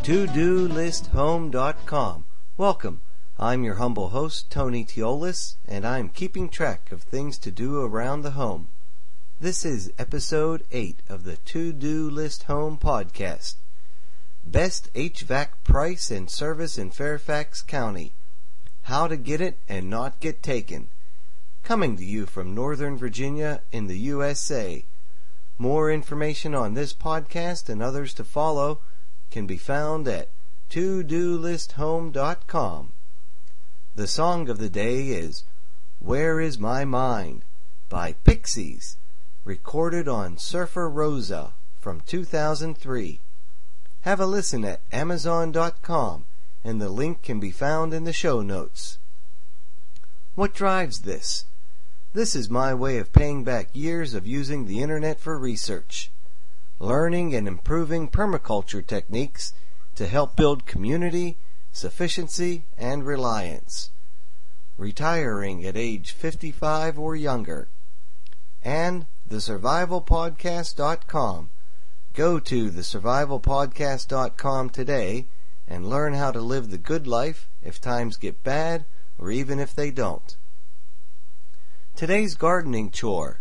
ToDoListHome.com. Welcome. I'm your humble host, Tony Teolis, and I'm keeping track of things to do around the home. This is episode 8 of the To-Do List Home podcast. Best HVAC price and service in Fairfax County. How to get it and not get taken. Coming to you from Northern Virginia in the USA. More information on this podcast and others to follow can be found at ToDoListHome.com. The song of the day is Where Is My Mind by Pixies, recorded on Surfer Rosa from 2003. Have a listen at Amazon.com, and the link can be found in the show notes. What drives this? This is my way of paying back years of using the internet for research, learning and improving permaculture techniques to help build community, sufficiency, and reliance. Retiring at age 55 or younger. And thesurvivalpodcast.com. Go to thesurvivalpodcast.com today and learn how to live the good life if times get bad or even if they don't. Today's gardening chore.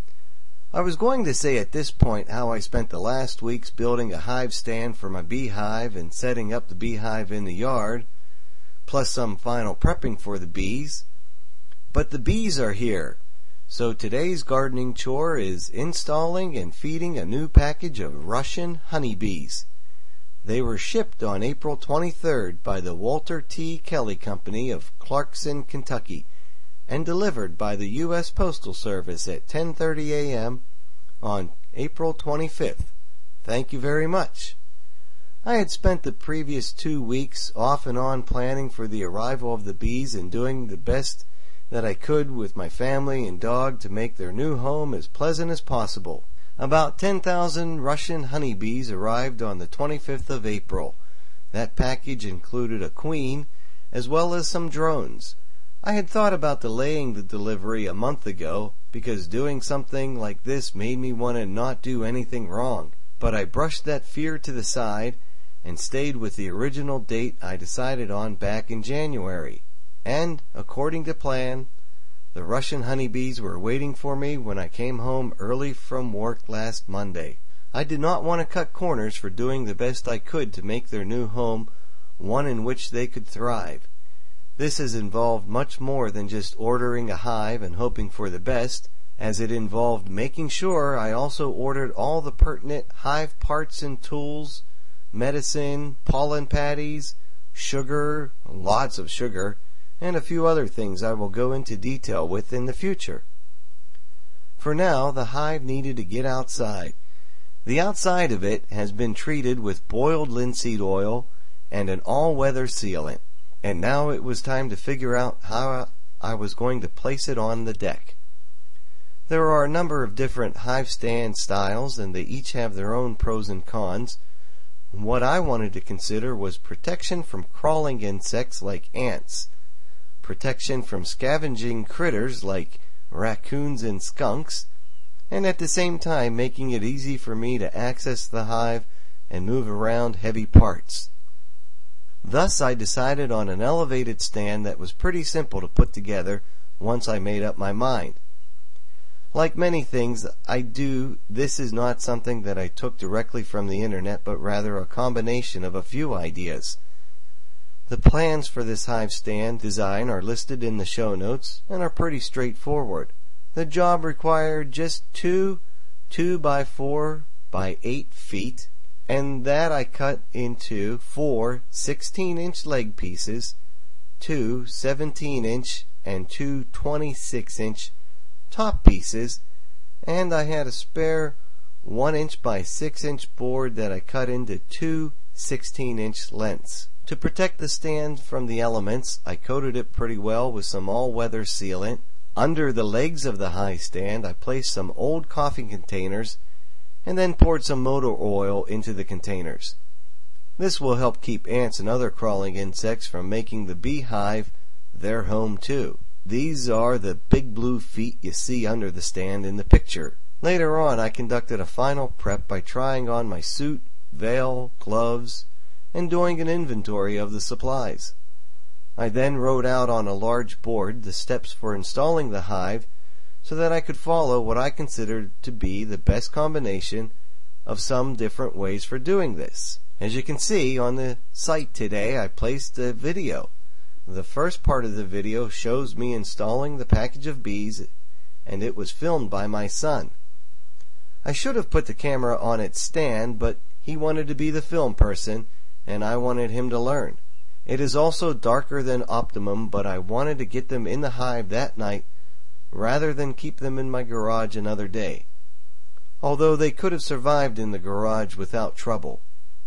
I was going to say at this point how I spent the last weeks building a hive stand for my beehive and setting up the beehive in the yard, plus some final prepping for the bees. But the bees are here, so today's gardening chore is installing and feeding a new package of Russian honeybees. They were shipped on April 23rd by the Walter T. Kelly Company of Clarkson, Kentucky, and delivered by the U.S. Postal Service at 10:30 a.m. on April 25th. Thank you very much. I had spent the previous 2 weeks off and on planning for the arrival of the bees and doing the best that I could with my family and dog to make their new home as pleasant as possible. About 10,000 Russian honeybees arrived on the 25th of April. That package included a queen as well as some drones. I had thought about delaying the delivery a month ago because doing something like this made me want to not do anything wrong, but I brushed that fear to the side and stayed with the original date I decided on back in January. And, according to plan, the Russian honeybees were waiting for me when I came home early from work last Monday. I did not want to cut corners for doing the best I could to make their new home one in which they could thrive. This has involved much more than just ordering a hive and hoping for the best, as it involved making sure I also ordered all the pertinent hive parts and tools, medicine, pollen patties, sugar, lots of sugar, and a few other things I will go into detail with in the future. For now, the hive needed to get outside. The outside of it has been treated with boiled linseed oil and an all-weather sealant. And now it was time to figure out how I was going to place it on the deck. There are a number of different hive stand styles, and they each have their own pros and cons. What I wanted to consider was protection from crawling insects like ants, protection from scavenging critters like raccoons and skunks, and at the same time making it easy for me to access the hive and move around heavy parts. Thus, I decided on an elevated stand that was pretty simple to put together once I made up my mind. Like many things I do, this is not something that I took directly from the internet, but rather a combination of a few ideas. The plans for this hive stand design are listed in the show notes and are pretty straightforward. The job required just 2 2x4 by 8 feet, and that I cut into 4 16-inch leg pieces, 2 17-inch and 2 26-inch top pieces, and I had a spare 1-inch by 6-inch board that I cut into 2 16-inch lengths. To protect the stand from the elements, I coated it pretty well with some all-weather sealant. Under the legs of the high stand, I placed some old coffee containers and then poured some motor oil into the containers. This will help keep ants and other crawling insects from making the beehive their home too. These are the big blue feet you see under the stand in the picture. Later on, I conducted a final prep by trying on my suit, veil, gloves, and doing an inventory of the supplies. I then wrote out on a large board the steps for installing the hive so that I could follow what I considered to be the best combination of some different ways for doing this. As you can see on the site today, I placed a video. The first part of the video shows me installing the package of bees, and it was filmed by my son. I should have put the camera on its stand, but he wanted to be the film person, and I wanted him to learn. It is also darker than optimum, but I wanted to get them in the hive that night rather than keep them in my garage another day, although they could have survived in the garage without trouble.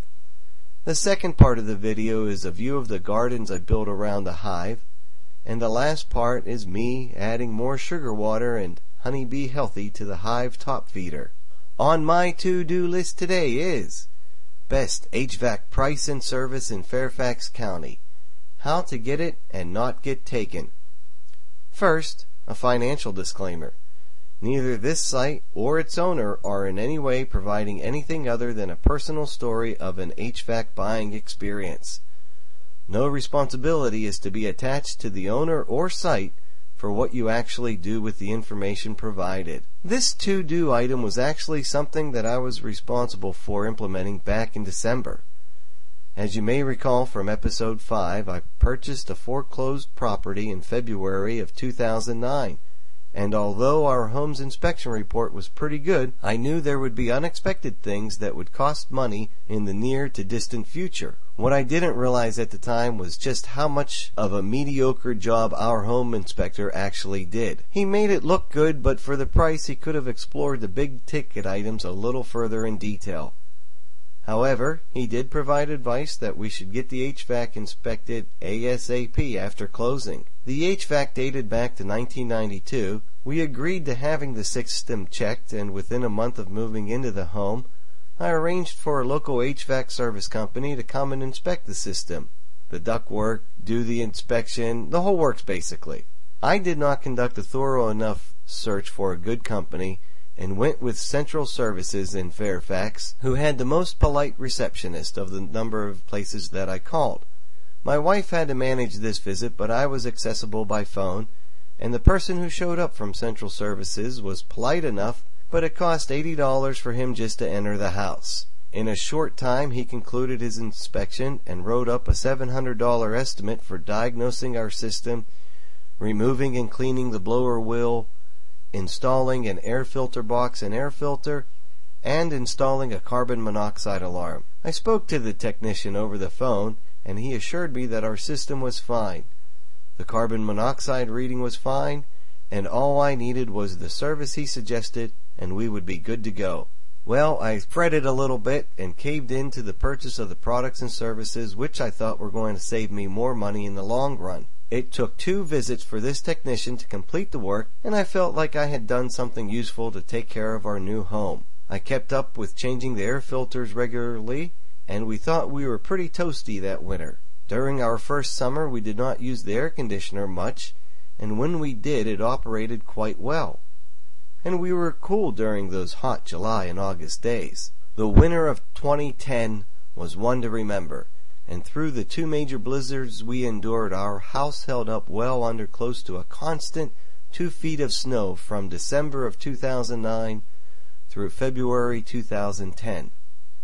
The second part of the video is a view of the gardens I built around the hive, and the last part is me adding more sugar water and Honeybee Healthy to the hive top feeder. On my to-do list today is best HVAC price and service in Fairfax County, how to get it and not get taken. First, a financial disclaimer. Neither this site or its owner are in any way providing anything other than a personal story of an HVAC buying experience. No responsibility is to be attached to the owner or site for what you actually do with the information provided. This to-do item was actually something that I was responsible for implementing back in December. As you may recall from episode 5, I purchased a foreclosed property in February of 2009. And although our home's inspection report was pretty good, I knew there would be unexpected things that would cost money in the near to distant future. What I didn't realize at the time was just how much of a mediocre job our home inspector actually did. He made it look good, but for the price he could have explored the big ticket items a little further in detail. However, he did provide advice that we should get the HVAC inspected ASAP after closing. The HVAC dated back to 1992. We agreed to having the system checked, and within a month of moving into the home, I arranged for a local HVAC service company to come and inspect the system, the ductwork, do the inspection, the whole works basically. I did not conduct a thorough enough search for a good company, and went with Central Services in Fairfax, who had the most polite receptionist of the number of places that I called. My wife had to manage this visit, but I was accessible by phone, and the person who showed up from Central Services was polite enough, but it cost $80 for him just to enter the house. In a short time he concluded his inspection and wrote up a $700 estimate for diagnosing our system, removing and cleaning the blower wheel, installing an air filter box and air filter, and installing a carbon monoxide alarm. I spoke to the technician over the phone, and he assured me that our system was fine. The carbon monoxide reading was fine, and all I needed was the service he suggested, and we would be good to go. Well, I fretted a little bit and caved in to the purchase of the products and services, which I thought were going to save me more money in the long run. It took 2 visits for this technician to complete the work, and I felt like I had done something useful to take care of our new home. I kept up with changing the air filters regularly, and we thought we were pretty toasty that winter. During our first summer, we did not use the air conditioner much, and when we did, it operated quite well. And we were cool during those hot July and August days. The winter of 2010 was one to remember, and through the 2 major blizzards we endured, our house held up well under close to a constant 2 feet of snow from December of 2009 through February 2010.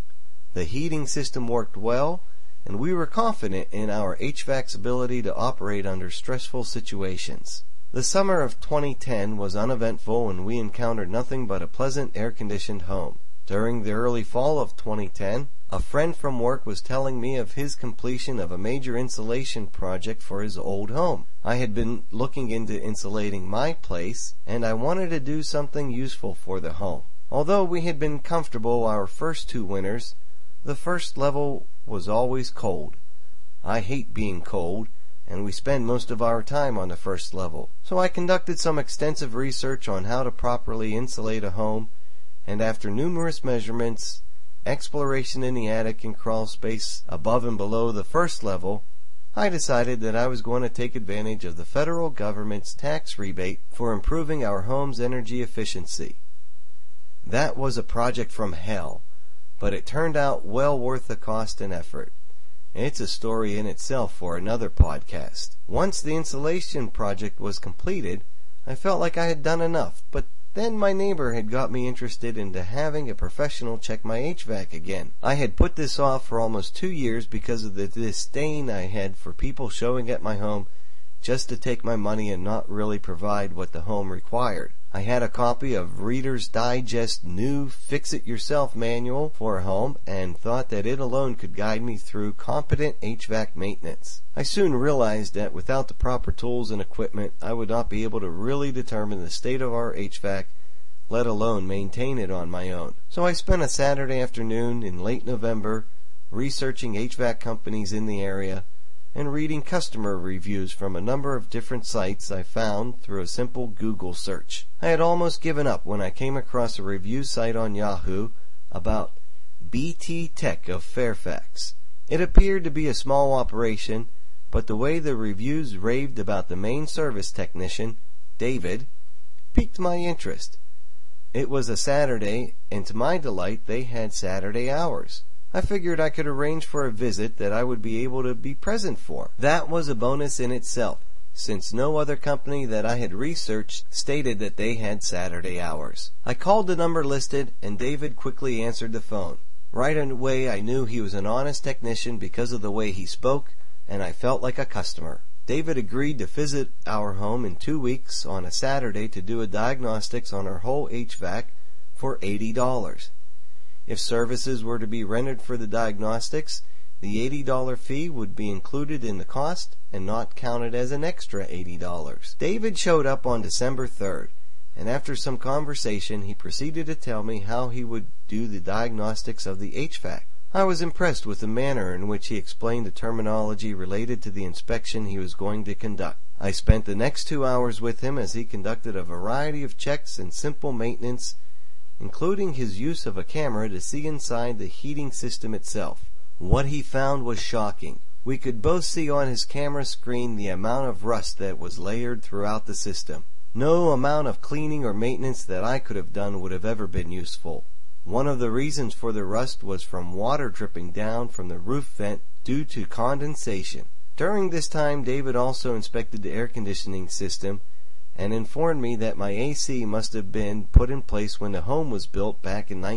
The heating system worked well, and we were confident in our HVAC's ability to operate under stressful situations. The summer of 2010 was uneventful, and we encountered nothing but a pleasant air-conditioned home. During the early fall of 2010, a friend from work was telling me of his completion of a major insulation project for his old home. I had been looking into insulating my place, and I wanted to do something useful for the home. Although we had been comfortable our first 2 winters, the first level was always cold. I hate being cold, and we spend most of our time on the first level. So I conducted some extensive research on how to properly insulate a home, and after numerous measurements, exploration in the attic and crawl space above and below the first level, I decided that I was going to take advantage of the federal government's tax rebate for improving our home's energy efficiency. That was a project from hell, but it turned out well worth the cost and effort. It's a story in itself for another podcast. Once the installation project was completed, I felt like I had done enough, but then my neighbor had got me interested into having a professional check my HVAC again. I had put this off for almost 2 years because of the disdain I had for people showing at my home just to take my money and not really provide what the home required. I had a copy of Reader's Digest new Fix-It-Yourself manual for a home and thought that it alone could guide me through competent HVAC maintenance. I soon realized that without the proper tools and equipment, I would not be able to really determine the state of our HVAC, let alone maintain it on my own. So I spent a Saturday afternoon in late November researching HVAC companies in the area and reading customer reviews from a number of different sites I found through a simple Google search. I had almost given up when I came across a review site on Yahoo about BT Tech of Fairfax. It appeared to be a small operation, but the way the reviews raved about the main service technician, David, piqued my interest. It was a Saturday, and to my delight, they had Saturday hours. I figured I could arrange for a visit that I would be able to be present for. That was a bonus in itself, since no other company that I had researched stated that they had Saturday hours. I called the number listed, and David quickly answered the phone. Right away I knew he was an honest technician because of the way he spoke, and I felt like a customer. David agreed to visit our home in 2 weeks on a Saturday to do a diagnostics on our whole HVAC for $80. If services were to be rendered for the diagnostics, the $80 fee would be included in the cost and not counted as an extra $80. David showed up on December 3rd, and after some conversation, he proceeded to tell me how he would do the diagnostics of the HVAC. I was impressed with the manner in which he explained the terminology related to the inspection he was going to conduct. I spent the next 2 hours with him as he conducted a variety of checks and simple maintenance, including his use of a camera to see inside the heating system itself. What he found was shocking. We could both see on his camera screen the amount of rust that was layered throughout the system. No amount of cleaning or maintenance that I could have done would have ever been useful. One of the reasons for the rust was from water dripping down from the roof vent due to condensation. During this time, David also inspected the air conditioning system and informed me that my AC must have been put in place when the home was built back in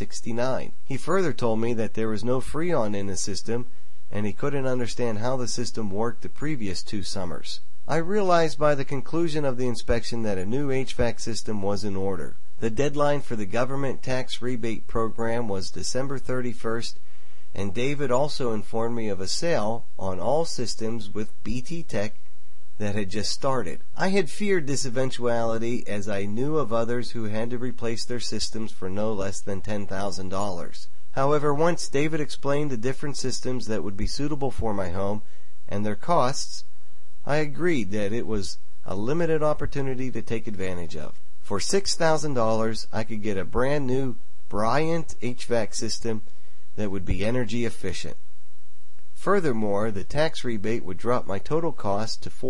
1969. He further told me that there was no Freon in the system, and he couldn't understand how the system worked the previous 2 summers. I realized by the conclusion of the inspection that a new HVAC system was in order. The deadline for the government tax rebate program was December 31st, and David also informed me of a sale on all systems with BT Tech that had just started. I had feared this eventuality as I knew of others who had to replace their systems for no less than $10,000. However, once David explained the different systems that would be suitable for my home and their costs, I agreed that it was a limited opportunity to take advantage of. For $6,000, I could get a brand new Bryant HVAC system that would be energy efficient. Furthermore, the tax rebate would drop my total cost to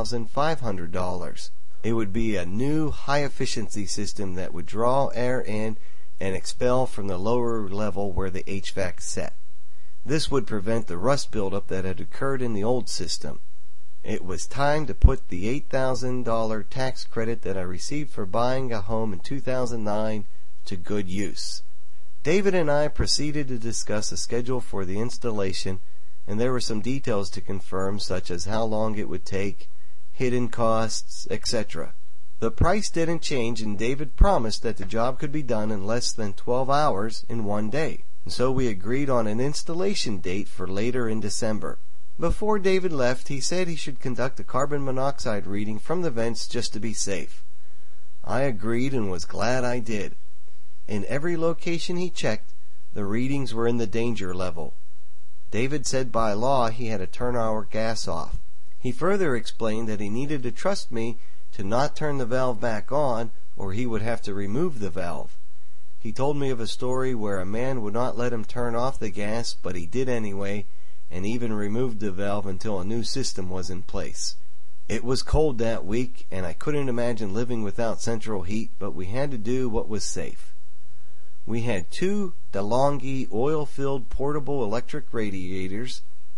$4,500. It would be a new high-efficiency system that would draw air in and expel from the lower level where the HVAC set. This would prevent the rust buildup that had occurred in the old system. It was time to put the $8,000 tax credit that I received for buying a home in 2009 to good use. David and I proceeded to discuss a schedule for the installation, and there were some details to confirm, such as how long it would take, hidden costs, etc. The price didn't change, and David promised that the job could be done in less than 12 hours in 1 day. And so we agreed on an installation date for later in December. Before David left, he said he should conduct a carbon monoxide reading from the vents just to be safe. I agreed and was glad I did. In every location he checked, the readings were in the danger level. David said by law he had to turn our gas off. He further explained that he needed to trust me to not turn the valve back on, or he would have to remove the valve. He told me of a story where a man would not let him turn off the gas, but he did anyway, and even removed the valve until a new system was in place. It was cold that week, and I couldn't imagine living without central heat, but we had to do what was safe. We had 2 DeLonghi oil-filled portable electric radiators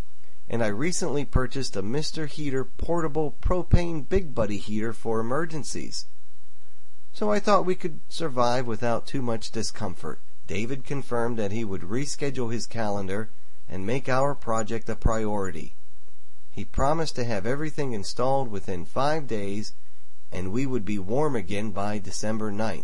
and I recently purchased a Mr. Heater portable propane Big Buddy heater for emergencies. So I thought we could survive without too much discomfort. David confirmed that he would reschedule his calendar and make our project a priority. He promised to have everything installed within 5 days, and we would be warm again by December 9th.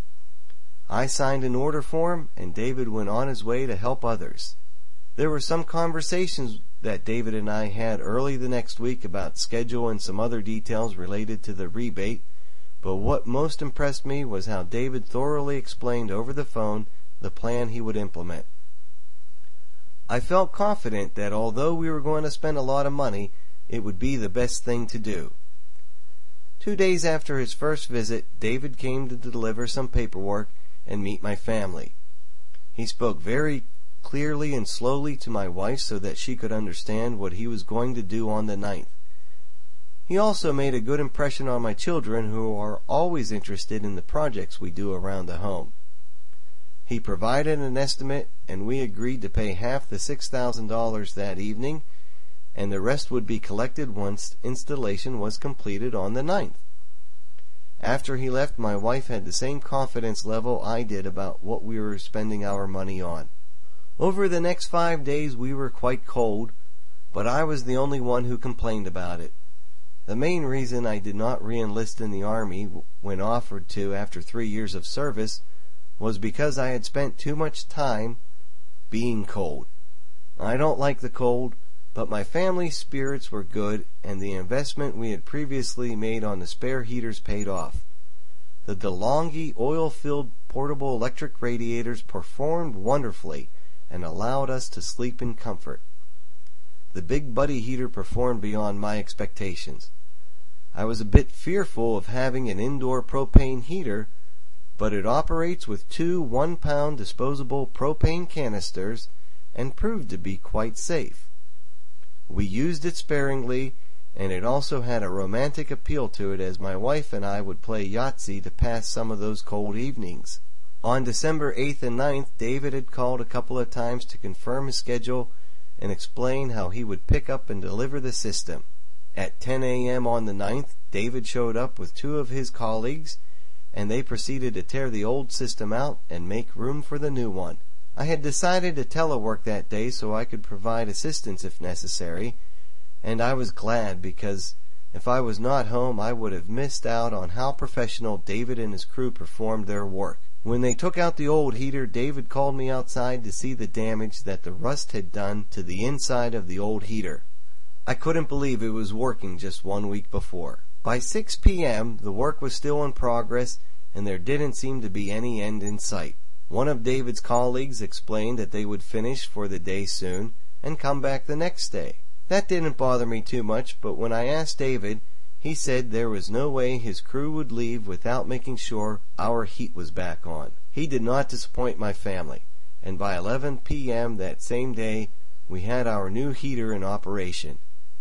I signed an order form, and David went on his way to help others. There were some conversations that David and I had early the next week about schedule and some other details related to the rebate, but what most impressed me was how David thoroughly explained over the phone the plan he would implement. I felt confident that although we were going to spend a lot of money, it would be the best thing to do. 2 days after his first visit, David came to deliver some paperwork and meet my family. He spoke very clearly and slowly to my wife so that she could understand what he was going to do on the 9th. He also made a good impression on my children, who are always interested in the projects we do around the home. He provided an estimate, and we agreed to pay half the $6,000 that evening, and the rest would be collected once installation was completed on the 9th. After he left, my wife had the same confidence level I did about what we were spending our money on. Over the next 5 days we were quite cold, but I was the only one who complained about it. The main reason I did not re-enlist in the Army when offered to after 3 years of service was because I had spent too much time being cold. I don't like the cold, but my family's spirits were good, and the investment we had previously made on the spare heaters paid off. The DeLonghi oil-filled portable electric radiators performed wonderfully and allowed us to sleep in comfort. The Big Buddy heater performed beyond my expectations. I was a bit fearful of having an indoor propane heater, but it operates with 2 1-pound disposable propane canisters and proved to be quite safe. We used it sparingly, and it also had a romantic appeal to it, as my wife and I would play Yahtzee to pass some of those cold evenings. On December 8th and 9th, David had called a couple of times to confirm his schedule and explain how he would pick up and deliver the system. At 10 a.m. on the 9th, David showed up with 2 of his colleagues, and they proceeded to tear the old system out and make room for the new one. I had decided to telework that day so I could provide assistance if necessary, and I was glad, because if I was not home I would have missed out on how professional David and his crew performed their work. When they took out the old heater, David called me outside to see the damage that the rust had done to the inside of the old heater. I couldn't believe it was working just 1 week before. By 6 p.m. the work was still in progress, and there didn't seem to be any end in sight. One of David's colleagues explained that they would finish for the day soon and come back the next day. That didn't bother me too much, but when I asked David, he said there was no way his crew would leave without making sure our heat was back on. He did not disappoint my family, and by 11 p.m. that same day we had our new heater in operation.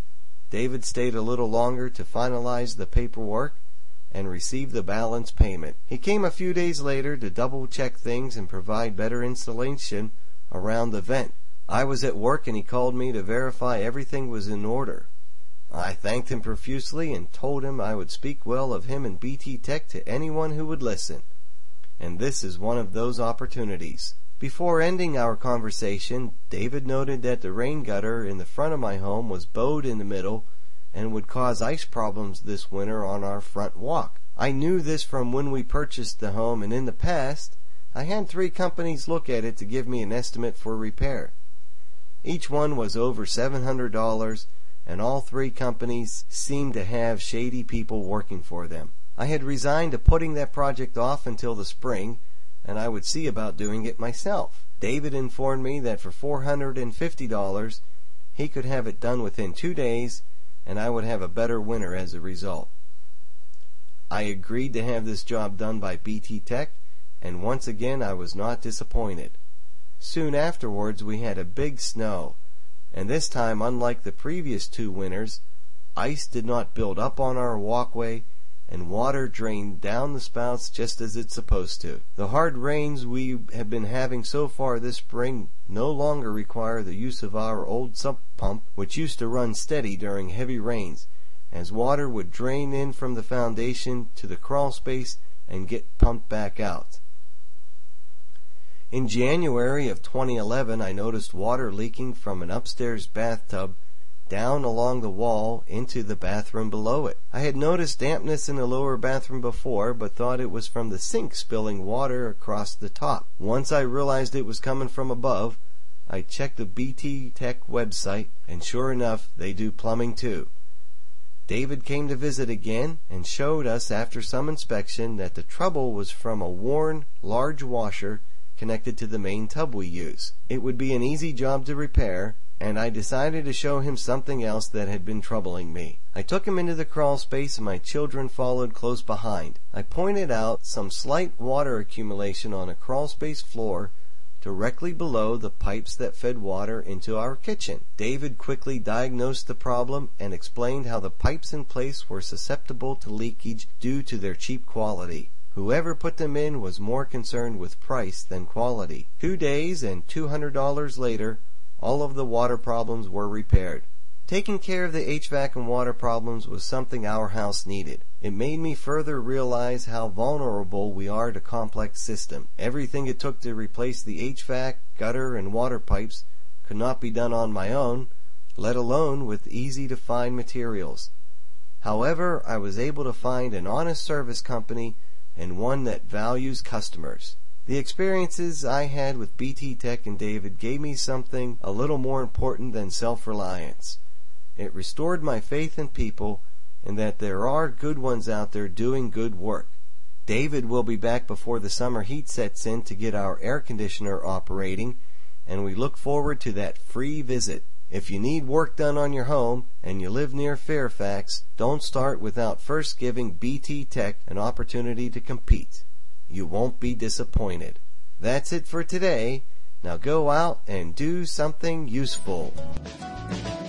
David stayed a little longer to finalize the paperwork and receive the balance payment. He came a few days later to double-check things and provide better installation around the vent. I was at work and he called me to verify everything was in order. I thanked him profusely and told him I would speak well of him and BT Tech to anyone who would listen. And this is one of those opportunities. Before ending our conversation, David noted that the rain gutter in the front of my home was bowed in the middle and would cause ice problems this winter on our front walk. I knew this from when we purchased the home, and in the past I had 3 companies look at it to give me an estimate for repair. Each one was over $700, and all 3 companies seemed to have shady people working for them. I had resigned to putting that project off until the spring, and I would see about doing it myself. David informed me that for $450 he could have it done within 2 days, and I would have a better winter as a result. I agreed to have this job done by BT Tech, and once again I was not disappointed. Soon afterwards we had a big snow, and this time, unlike the previous 2 winters, ice did not build up on our walkway, and water drained down the spouts just as it's supposed to. The hard rains we have been having so far this spring no longer require the use of our old sump pump, which used to run steady during heavy rains, as water would drain in from the foundation to the crawl space and get pumped back out. In January of 2011, I noticed water leaking from an upstairs bathtub down along the wall into the bathroom below it. I had noticed dampness in the lower bathroom before, but thought it was from the sink spilling water across the top. Once I realized it was coming from above, I checked the BT Tech website, and sure enough, they do plumbing too. David came to visit again and showed us after some inspection that the trouble was from a worn large washer connected to the main tub we use. It would be an easy job to repair, and I decided to show him something else that had been troubling me. I took him into the crawl space and my children followed close behind. I pointed out some slight water accumulation on a crawl space floor directly below the pipes that fed water into our kitchen. David quickly diagnosed the problem and explained how the pipes in place were susceptible to leakage due to their cheap quality. Whoever put them in was more concerned with price than quality. 2 days and $200 later, all of the water problems were repaired. Taking care of the HVAC and water problems was something our house needed. It made me further realize how vulnerable we are to complex systems. Everything it took to replace the HVAC, gutter, and water pipes could not be done on my own, let alone with easy-to-find materials. However, I was able to find an honest service company and one that values customers. The experiences I had with BT Tech and David gave me something a little more important than self-reliance. It restored my faith in people and that there are good ones out there doing good work. David will be back before the summer heat sets in to get our air conditioner operating, and we look forward to that free visit. If you need work done on your home and you live near Fairfax, don't start without first giving BT Tech an opportunity to compete. You won't be disappointed. That's it for today. Now go out and do something useful.